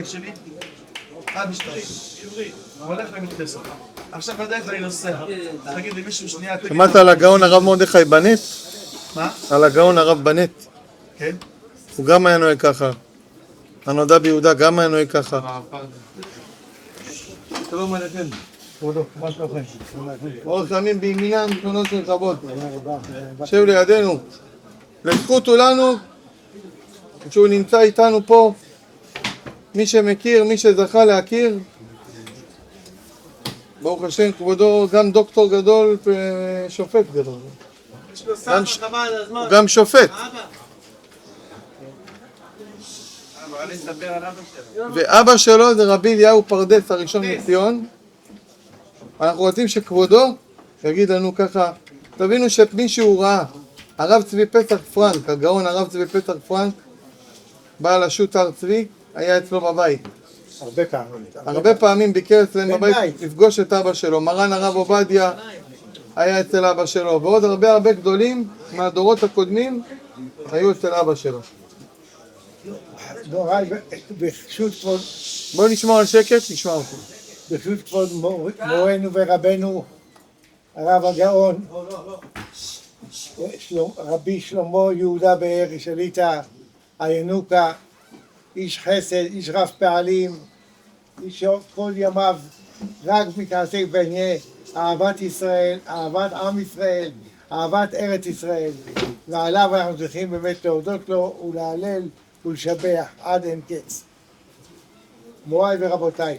שלי, אחד משתיים, הולך למתחסר. עכשיו בדרך אני נוסע, תגיד לי מישהו שנייה... שמעת על הגאון הרב מרדכי בנט? מה? על הגאון הרב בנט. כן? הוא גם היה נוהג ככה. הנודע ביהודה גם היה נוהג ככה. שלום עליכם. כבודו, מה שלומכם? אורך ימים בימינם תלונות של רבות. שב לידינו. לזכות הוא לנו שהוא נמצא איתנו פה. מי שמכיר, מי שזכה להכיר, ברוך השם, כבודו גם דוקטור גדול ושופט גדול. גם שופט. ואבא שלו זה רבי אליהו פרדס הראשון לציון. אנחנו רוצים שכבודו יגיד לנו ככה, תבינו שמישהו ראה, הרב צבי פסח פרנק, הגאון הרב צבי פסח פרנק, בעל השו"ת הר צבי, היה אצלו בבית. הרבה פעמים ביקר אצלם בבית לפגוש את אבא שלו. מרן הרב עובדיה היה אצל אבא שלו, ועוד הרבה גדולים מהדורות הקודמים היו אצל אבא שלו. בואו נשמור על שקט, נשמע אותו. ברשות כבוד מורנו ורבנו הרב הגאון רבי שלמה יהודה באר שליט"א הינוקה, איש חסד, איש רב פעלים, איש שכל ימיו רק מתעסק בענייני אהבת ישראל, אהבת עם ישראל, אהבת ארץ ישראל, ועליו אנחנו צריכים באמת להודות לו ולהלל ולשבח עד אין קץ. מוריי ורבותיי,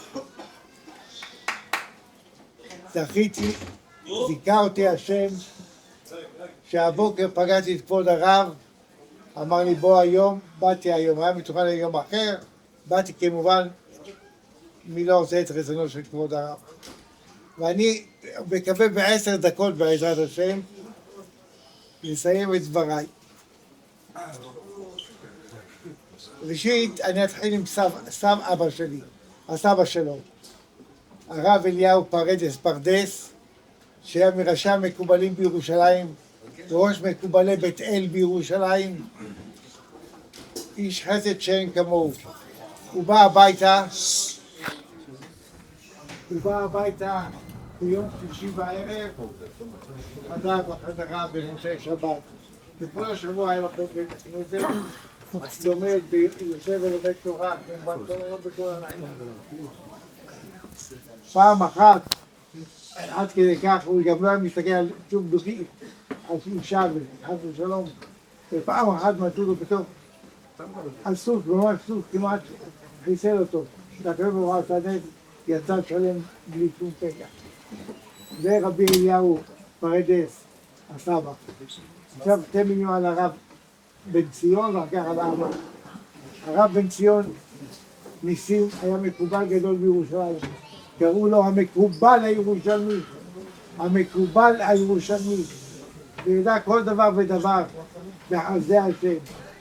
זכיתי, זיכה אותי השם שהבוקר פגשתי את כבוד הרב, אמר לי בוא היום, באתי היום, היה מתוכן ליום אחר, באתי כמובן, מי לא עושה את רצונו של כבוד הרב. ואני מקווה ב10 דקות בעזרת השם לסיים את דבריי. ראשית אני אתחיל עם סב אבא שלי, הסבא שלו, הרב אליהו פרדס, שהיה מראשי המקובלים בירושלים, ראש מקובלי בית אל בירושלים, איש חסד שאין כמוהו. הוא בא הביתה ביום שלישי בערב, חזר בחזרה במוצאי שבת. וכל השבוע היה לו בית כנסת, לומד, יושב ולומד תורה, לא בכל הלילה. פעם אחת, עד כדי כך, הוא גם לא היה מסתכל על שום דוכי, על אישה וחס ושלום, ופעם אחת מצאו לו בתוך, על סוס, ממש סוס, כמעט חיסל אותו. שהקרב הוא עשה נס, יצא שלם בלי שום פגע. זה רבי אליהו פרדס, הסבא. עכשיו 2 מילים על הרב בן ציון ואחר כך על האבא. הרב בן ציון ניסים היה מקובל גדול בירושלים. קראו לו המקובל הירושלמי. המקובל הירושלמי. וידע כל דבר ודבר בחסדי השם.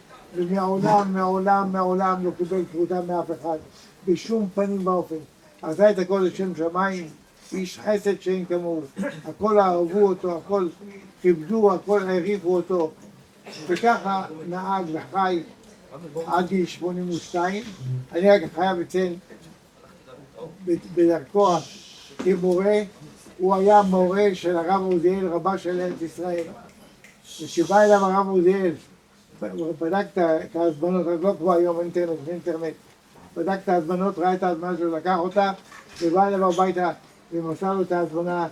ומעולם לא קיבל פרוטה מאף אחד. בשום פנים באופן. עשה את הכל לשם שמיים. איש חסד שאין כמוהו. הכל אהבו אותו, הכל כיבדו, הכל העריכו אותו. וככה נהג וחי עד גיל 82. אני רק חייב לציין בדרכו כמורה, הוא היה מורה של הרב עוזיאל, רבה של ארץ ישראל. וכשבא אליו הרב עוזיאל, בדק את ההזמנות, אז לא כמו היום אינטרנט, בדק את ההזמנות, ראה את ההזמנה שלו, לקח אותה, ובא אליו הביתה ומסר לו את ההזמנה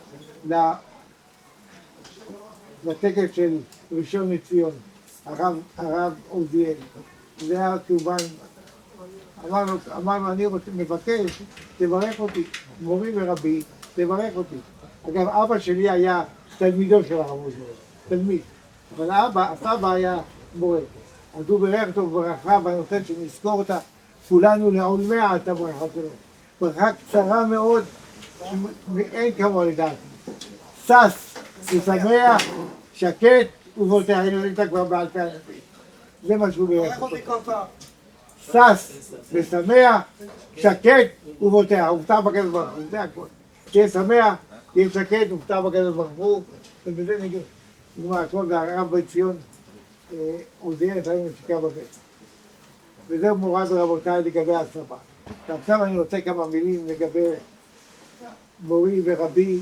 לטקס של ראשון לציון, הרב עוזיאל. זה היה כמובן, אמרנו, אני מבקש, תברך אותי, מורי ורבי, תברך אותי. אגב, אבא שלי היה תלמידו של הרב עוזיאל, תלמיד, אבל הסבא היה מורה. אז הוא ברך אותו ברכה, ואני רוצה שנזכור אותה, כולנו לעולמי את הברכה שלו. ברכה קצרה מאוד, אין כמוה לדעת. שש ושמח, שקט ובוטח, אני לא נמצא כבר בעל פה אנשים. זה מה שהוא ברך אותו. שש ושמח, שקט ובוטח, ובטח בקדוש ברוך הוא, זה הכל. תהיה שמח, תהיה שקט ובטח בקדוש ברוך הוא, ובזה נגמר הכל, והרב בן ציון עוזיאל את היום שיקה בבית. וזהו מוריי ורבותיי לגבי הצבא. עכשיו אני רוצה כמה מילים לגבי מורי ורבי,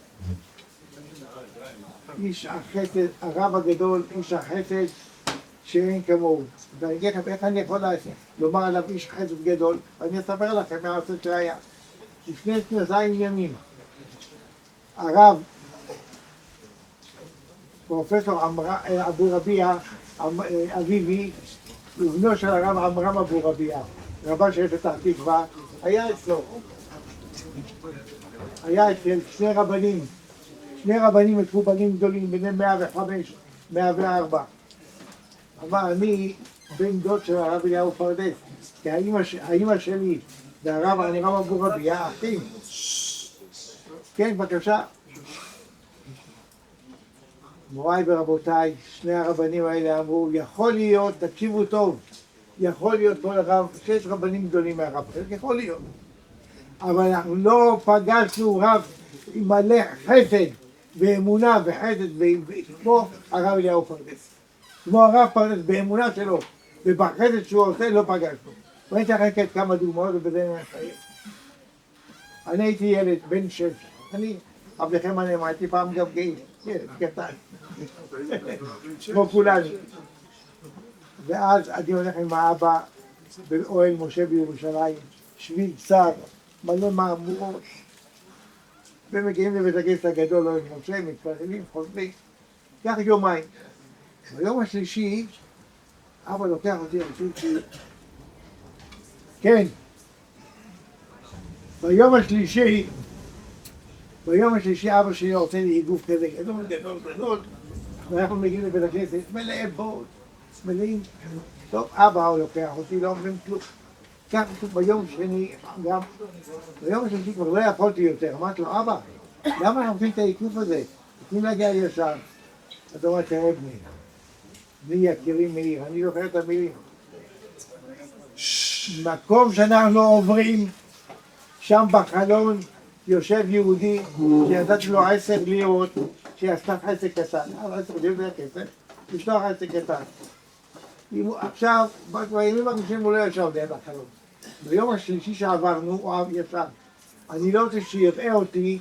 איש החסד, הרב הגדול, איש החסד שאין כמוהו. ואני אגיד לכם איך אני יכול לומר עליו איש חסד גדול, ואני אספר לכם מהרצון שהיה. לפני 2 ימים, הרב פרופסור אבו רביע אביבי, ובנו של הרב עמרם אבו רביע, רבה של פתח תקווה, היה אצלו. היה אצל שני רבנים מקובלים גדולים, ביניהם 105, 104. אמר, אני בן דוד של הרב אליהו פרדס, כי האמא שלי והרב עמרם אבו רביע אחים. כן, בבקשה. מוריי ורבותיי, שני הרבנים האלה אמרו, יכול להיות, תקשיבו טוב, יכול להיות כל הרב, 6 רבנים גדולים מהרב, יכול להיות. אבל אנחנו לא פגשנו רב עם מלא חסד ואמונה וחסד כמו הרב אליהו פרדס. כמו הרב פרדס באמונה שלו ובחסד שהוא עושה לא פגשנו. ואני אתן לכם כמה דוגמאות ובזה נסיים. אני הייתי ילד בן 6, אני, עבדכם הנאמן, הייתי פעם גם גאים, ילד קטן, כמו כולנו. ואז אני הולך עם האבא באוהל משה בירושלים, שביל צר, מלא מהמורות, ומגיעים לבית הכנסת הגדול, אוהל משה, מתפללים, חוזרים, כך יומיים. ביום השלישי, אבא לוקח אותי, כן, ביום השלישי אבא שלי רוצה לי איגוף כזה גדול, ואנחנו מגיעים לבית הכנסת, מלא בוט, מלאים, טוב, אבא הוא לוקח אותי, לא אומרים כלום. כך ביום שני, גם, ביום השני כבר לא יכולתי יותר, אמרתי לו, אבא, למה אנחנו עושים את העיקוף הזה? נותנים להגיע ישר. אתה אומר, תראה בני, מי יקירי מאיר, אני זוכר את המילים. מקום שאנחנו עוברים, שם בחלון יושב יהודי, שידעתי לו 10 לירות, שעשתה חסק קטן. 10 לירות זה כסף, לשלוח חסק קטן. עכשיו, בימים הראשונים הוא לא ישב ליד החלון. ביום השלישי שעברנו, הוא ישב. אני לא רוצה שיראה אותי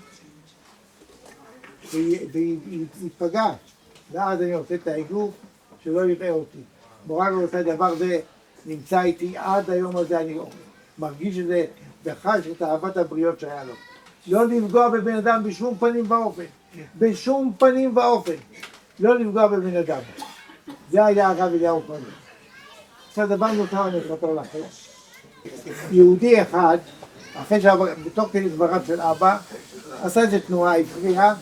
ויתפגע. ואז אני עושה את האיגוף שלא יראה אותי. מורג עושה דבר זה, נמצא איתי עד היום הזה, אני מרגיש את זה וחש את אהבת הבריות שהיה לו. לא לפגוע בבן אדם בשום פנים ואופן. בשום פנים ואופן. לא לפגוע בבן אדם. זה היה הרב אליהו פרדס. עכשיו דבר נותר אני אספר לכם. יהודי אחד, אחרי שבתוך כדי דבריו של אבא, עשה איזו תנועה, הפריעה,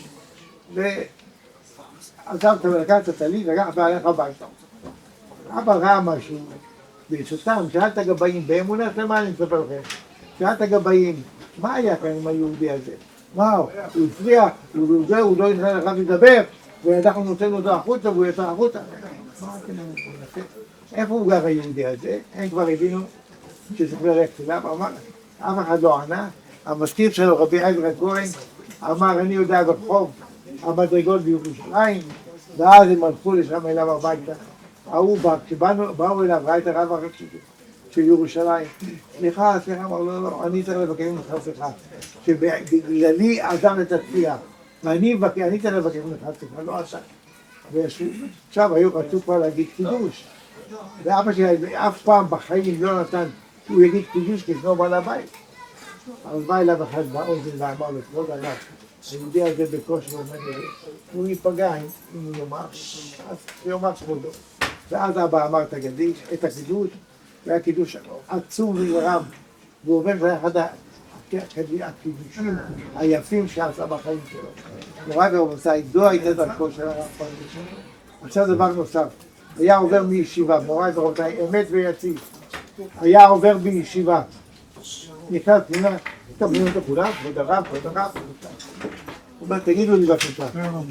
ועזב את המלכה את הטלית, לקח והלך הביתה. אבא ראה משהו, ברשותם, שאל את הגבאים, באמונה שלמה אני מספר לכם, שאל את הגבאים, מה היה כאן עם היהודי הזה? וואו, הוא הפריע, הוא לא נתן לך לדבר, ואנחנו נותן אותו החוצה והוא יצא החוצה. איפה הוא גר היהודי הזה? הם כבר הבינו שצריך ללכת אליו, אמר, אף אחד לא ענה, המזכיר שלו רבי עזרא כהן אמר אני יודע ברחוב המדרגות בירושלים, ואז הם הלכו לשם אליו הביתה. ההוא בא, כשבאו אליו ראה את הרב הראשי של ירושלים, סליחה, אמר לא, אני צריך לבקש ממך סליחה, שבגללי עזב את התפילה, ואני צריך לבקש ממך סליחה, לא עשה. עכשיו היו רצו כבר להגיד קידוש, ואבא שלי אף פעם בחיים לא נתן שהוא יגיד קידוש כשנו בעל הבית. אבל בא אליו אחד באוזן ואמר לו, כבוד הרב, היהודי הזה בקושי אומר לי, הוא ייפגע אם הוא יאמר, אז הוא יאמר כבודו. ואז אבא אמר את הקידוש, והיה קידוש עצום ורם, והוא אומר שזה אחד הקידושים היפים שעשה בחיים שלו. נורא ורבותיי, זו הייתה דרכו של הרב פרדס. עכשיו דבר נוסף, היה עובר מישיבה, מוריי ורבותיי, אמת ויציב, היה עובר בישיבה, נכנס פנימה, תבנים אותו כולם, כבוד הרב, הוא אומר, תגידו לי בבקשה.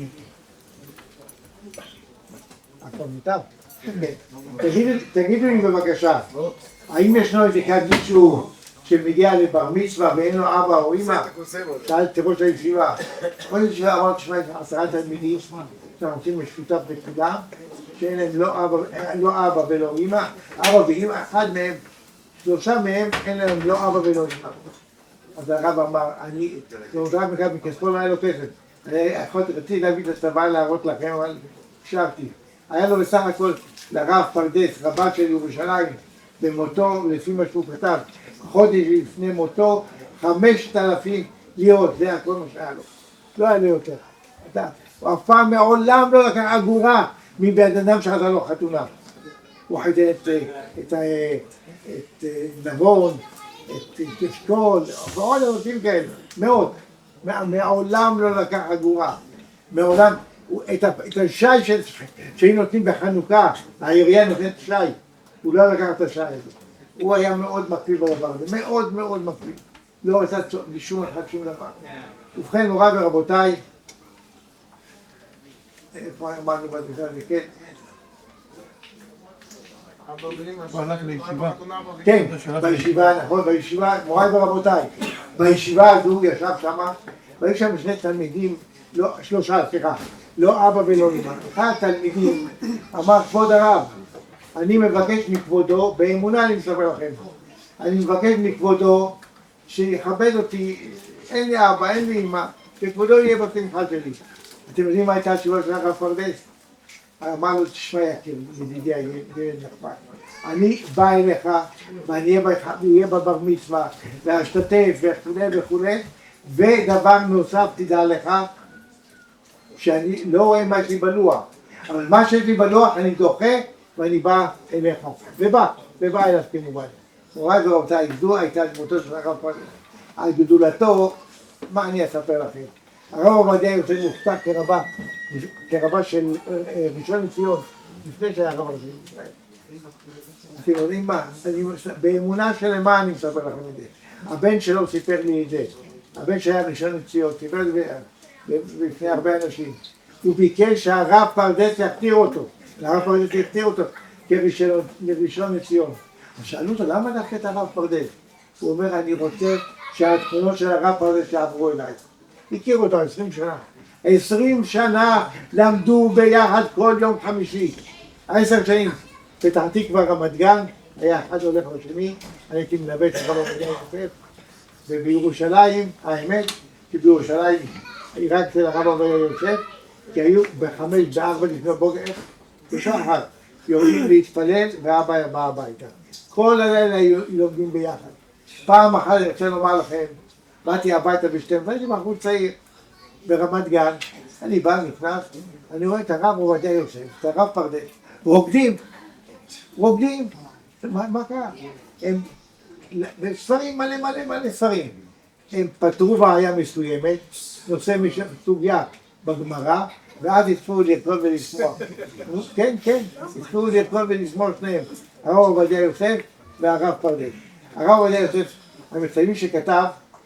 הכל מותר? תגידו לי בבקשה, האם ישנו איזה כאן מישהו שמגיע לבר מצווה ואין לו אבא או אמא, שאלתי ראש הישיבה. ראש הישיבה אמר, תשמע, 10 תלמידים, שאנחנו עושים משותף בכולם, שאין להם לא אבא ולא אמא, אבא ואמא, אחד מהם, 3 מהם אין להם לא אבא ולא אמא. אז הרב אמר, אני, רק מכאן מכספו לא היה לו כסף. רציתי להביא את הצבא להראות לכם, אבל הקשבתי. היה לו בסך הכל לרב פרדס, רבה של ירושלים, במותו, לפי מה שהוא כתב, חודש לפני מותו, 5,000 לירות, זה הכל מה שהיה לו. לא היה לו יותר. הוא אף פעם מעולם לא לקח אגורה מבן אדם שעשה לו חתונה. הוא חיתן את נבון, את אשכול, ועוד עושים כאלה, מאוד. מעולם לא לקח אגורה. מעולם, את השי שהיא נותנים בחנוכה, העירייה נותנת שי, הוא לא לקח את השי הזה. הוא היה מאוד מקפיד בדבר הזה, מאוד מאוד מקפיד. לא רצה לשום אחד שום דבר. ובכן, מוריי ורבותיי, איפה אמרנו בדבר הזה, כן? הוא הלך לישיבה. כן, בישיבה, נכון, בישיבה, מוריי ורבותיי, בישיבה הזו ישב שמה, והיו שם 2 תלמידים, 3, סליחה, לא אבא ולא אמא. אחד התלמידים אמר, כבוד הרב, אני מבקש מכבודו, באמונה אני מספר לכם, אני מבקש מכבודו שיכבד אותי, אין לי אבא, אין לי אמא, שכבודו יהיה בשמחה שלי. אתם יודעים מה הייתה התשובה של הרב פרדס? אמר לו, תשמע יקיר, ידידי הילד נחמד, אני בא אליך ואני אהיה בבר מצווה ואשתתף וכו', ודבר נוסף תדע לך שאני לא רואה מה שלי בלוח, אבל מה שיש לי בלוח אני דוחה ואני בא אליך, ובא אליו כמובן. מוריי ורבותיי, זו הייתה דמותו של הרב פרדס. על גדולתו, מה אני אספר לכם? הרב עובדיה יוסף מופתע כרבה של ראשון לציון, לפני שהיה רב ראשי ישראל. אתם יודעים מה? באמונה שלמה אני מספר לכם את זה. הבן שלו סיפר לי את זה. הבן שהיה ראשון לציון, סיפר לי בפני הרבה אנשים. הוא ביקש שהרב פרדס יכתיר אותו. הרב פרדס יכתיר אותו כראשון לציון. אז שאלו אותו, למה דווקא את הרב פרדס? הוא אומר, אני רוצה שהתכונות של הרב פרדס יעברו אליי. הכירו אותו 20 שנה. 20 שנה למדו ביחד כל יום חמישי. 10 שנים. פתח תקווה רמת גן, היה אחד הולך לשני, אני הייתי מלווה את הרב עובדיה יוסף. ובירושלים, האמת, שבירושלים רק אצל הרב עובדיה יוסף, כי היו ב5, ב4 לפני בוקר, בשעה אחת, יורדים להתפלל ואבא בא הביתה. כל הלילה היו לומדים ביחד. פעם אחת אני רוצה לומר לכם, באתי הביתה ב12, הייתי בחור צעיר ברמת גן, אני בא, נכנס, אני רואה את הרב עובדיה יוסף, את הרב פרדס, רוקדים, מה קרה? הם ספרים מלא ספרים, הם פתרו בעיה מסוימת, נושא סוגיה בגמרא, ואז התחילו לרקוד ולשמוח. כן, התחילו לרקוד ולשמוח שניהם, הרב עובדיה יוסף והרב פרדס. הרב עובדיה יוסף, המציינים שכתב,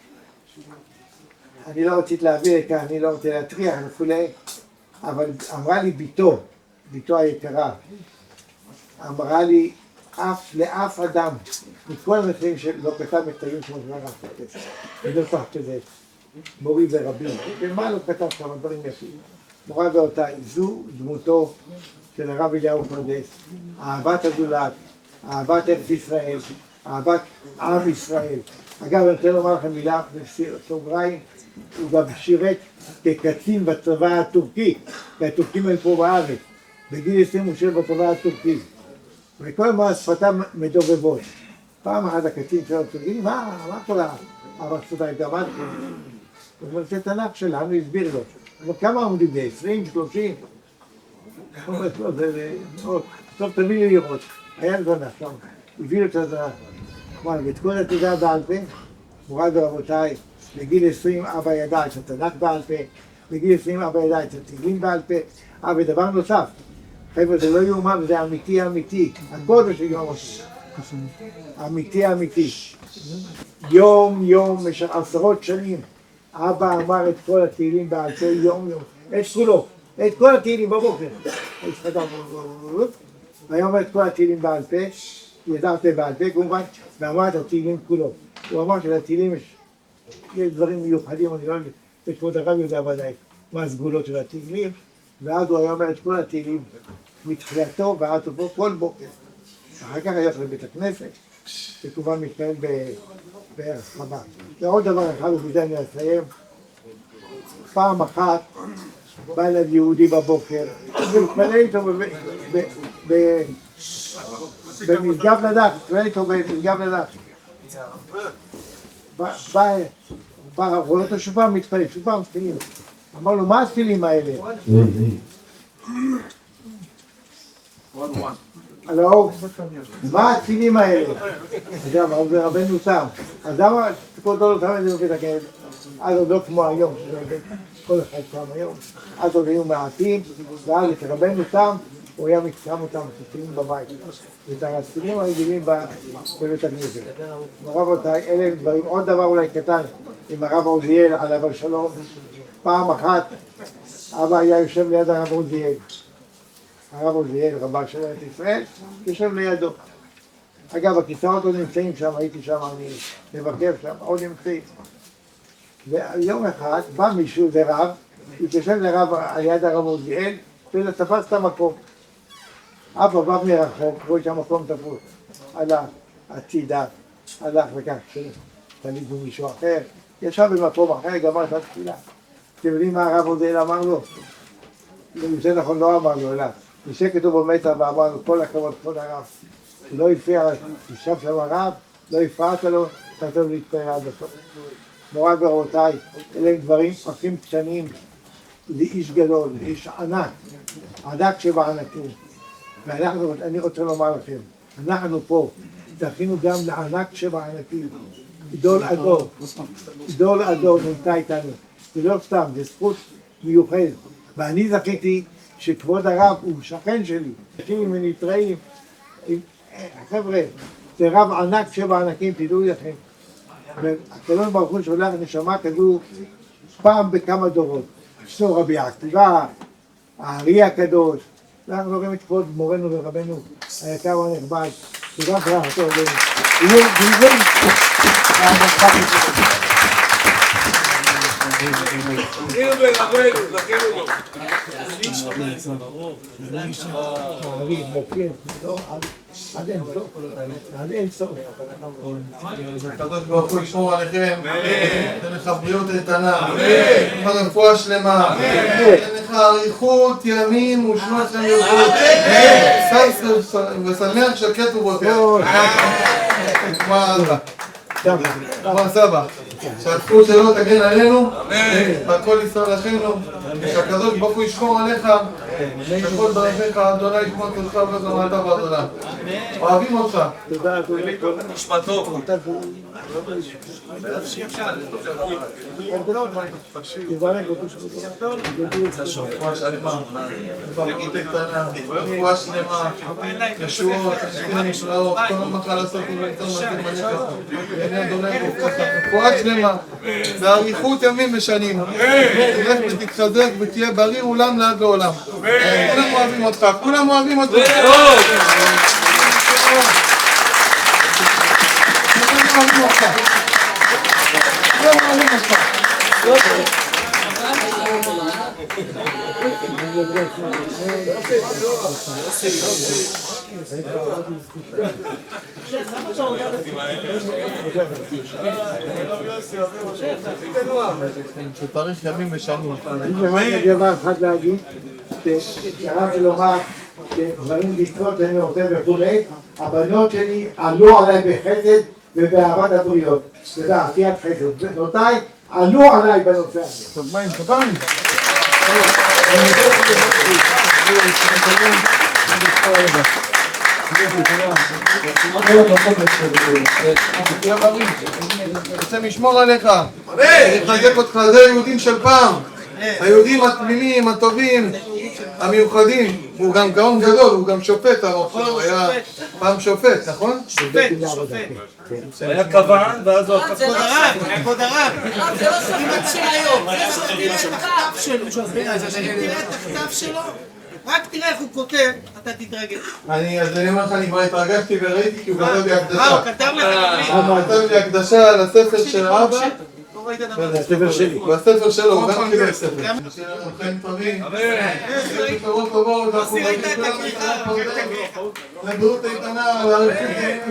אני לא רציתי להביא לכאן, אני לא רוצה להטריח וכולי, אבל אמרה לי ביתו היקרה, אמרה לי, לאף אדם, מכל המקרים שלא כתב מכתבים כמו של הרב פרדס, אני לא צריך כזה, מורי ורבי, ומה לא כתב כמה דברים יפים. מוריי ורבותיי, זו דמותו של הרב אליהו פרדס, אהבת הזולת, אהבת ארץ ישראל, אהבת עם ישראל. אגב, אני רוצה לומר לכם מילה בסוגריים, הוא גם שירת כקצין בצבא הטורקי, כי הטורקים הם פה בארץ, בגיל 27 בצבא הטורקי, וכל מה שפתם מדובבות. פעם אחת הקצין שלו תגיד, מה כל הרצות הייתה? מה זה? הוא אומר, זה תנ"ך שלנו, הסביר לו. אבל כמה עומדים זה? 20, 30? הוא אומר, לא, זה טוב, תביא לי לראות. היה תנ"ך, שם. הביא לו את התנ"ך. ואת כל התודה בעל פה, מוריי ורבותיי, בגיל 20 אבא ידע את התנ"ך בעל פה, בגיל 20 אבא ידע את התהילים בעל פה, ודבר נוסף, חבר'ה, זה לא יאומן, זה אמיתי, הקודש של יום אמיתי. יום, במשך 10 שנים, אבא אמר את כל התהילים בעל פה יום, את כל התהילים בבוקר. והיה אומר את כל התהילים בעל פה, ידעת בעל פה כמובן, ואמר את התהילים כולו. הוא אמר שלטילים יש דברים מיוחדים, אני לא יודע, וכבוד הרב יודע ודאי מה הסגולות של התהילים, ואז הוא היה אומר את כל התהילים מתחילתו ועד סופו כל בוקר. אחר כך הלך לבית הכנסת, שכמובן מתנהל בהרחבה. ועוד דבר אחד, ובזה אני אסיים, פעם אחת בא אליו יהודי בבוקר, והתפלל איתו במשגב לדף, התפלל איתו במשגב לדף. בא, רואה אותו שוב פעם מתפלל, שוב פעם תפילים. אמר לו, מה התפילים האלה? הלאה, מה התפילים האלה? אבל זה רבנו תם. אז למה כל דור תם את זה בבית הכלב? אז עוד לא כמו היום, כל אחד שם היום. אז עוד היו מעטים, ואז את רבנו תם, הוא היה מקצם אותם, תפילים בבית. ואת התפילים הרגילים בבית הכנסת. רבותיי, אלה דברים. עוד דבר אולי קטן, עם הרב עוזיאל עליו השלום. פעם אחת, אבא היה יושב ליד הרב עוזיאל. הרב עוזיאל, רבה של ארץ ישראל, יושב לידו. אגב, הכיסאות עוד נמצאים שם, הייתי שם, אני מבקר שם, עוד נמצאים. ויום אחד בא מישהו, זה רב, התיישב לרב על יד הרב עוזיאל, ותפס את המקום. אבא בא מרחוק, רואה שהמקום תפוס, הלך הצידה, הלך וכך, תליד במישהו אחר, ישב במקום אחר, גמר את התפילה. אתם יודעים מה הרב עוזיאל אמר לו? זה נכון, לא אמר לו, אלא נשק אותו במטר ואמר לו, כל הכבוד, כבוד הרב. לא הפריע, ישב שם הרב, לא הפרעת לו, תתנו להתפרע עד הסוף. מוריי ורבותיי, אלה הם דברים פרקים קטנים לאיש גדול, לאיש ענק, ענק שבענקים. ואנחנו, אני רוצה לומר לכם, אנחנו פה זכינו גם לענק שבענקים, גדול הדור, גדול הדור נמצא איתנו. זה לא סתם, זה זכות מיוחדת. ואני זכיתי שכבוד הרב הוא שכן שלי. אנשים ונתראים, חבר'ה, זה רב ענק שבענקים, תדעו לכם. והקדוש ברוך הוא שולח נשמה כזו פעם בכמה דורות. ישנו רבי עקיבא, הארי הקדוש, ואנחנו רואים את כבוד מורנו ורבנו היקר והנכבד, שגם ברכתו עלינו. עד אין סוף. הקדוש ברוך הוא ישמור עליכם, ייתן לך בריאות איתנה, ייתן לך רפואה שלמה, ייתן לך אריכות ימים ושנות חיים ושמח שקט ובוטח. כמו הסבא, שהזכות שלו תגן עלינו, והכל יסר לכנו, ושהקדוש ברוך הוא ישמור עליך, וכל דרכיך אדוני ישמור אותך וזמרת באדוני. אוהבים אותך. תודה, נשמע טוב. רפואה שלמה, ישועות, נשמעות, כל המחל לעשות רפואה שלמה, באריכות ימים ושנים, תלך ותתחזק ותהיה בריא עולם לעד לעולם. כולם אוהבים אותך, כולם אוהבים אותך. שתאריך ימים ושנים. אני דבר אחד להגיד, שרציתי לומר שדברים לזכות אני רוצה וכולי, הבנות שלי עלו עליי בחסד ובאהבת הבריות, ובעשיית חסד. בנותיי עלו עליי בנושא הזה. טוב, מים, טוביים. רוצה לשמור עליך, לחזק אותך, זה היהודים של פעם, היהודים התמימים, הטובים, המיוחדים. הוא גם גאון גדול, הוא גם שופט, הוא היה פעם שופט, נכון? שופט. היה קבען, ואז הוא הפך כבוד הרב, כבוד הרב. זה לא שופט של היום, זה שופט את הכתב שלו. תראה את הכתב שלו. רק תראה איך הוא כותב, אתה תתרגש. אז אני אומר לך, אני כבר התרגשתי וראיתי כי הוא כתב לי הקדשה. הוא כתב לך הוא כתב לי הקדשה על הספר של האבא. הספר שלי. בספר שלו, הוא גם קיבל ספר. שיהיה לנו חיים טובים. בשורות טובות, אנחנו מבקשים כולם לקראת פה לבריאות איתנה, להרחיב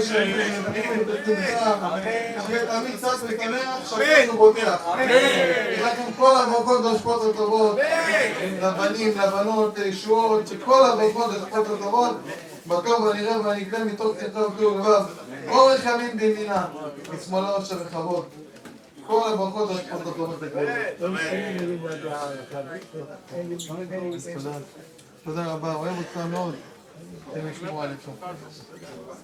תמיד קצת וקנח, שאנחנו בוטח. לכם כל הברכות והשפעות הטובות, לבנים, לבנות, לישועות, שכל הברכות והשפעות הטובות, בטוב ונראה ונגלה מתוך שמחה ובריאות לבב, אורך ימים בימינה, משמאלו שבכבוד. כל הברכות והשפעות הטובות לכולם. תודה רבה, אוהב אותך מאוד. אתם ישמעו עליכם.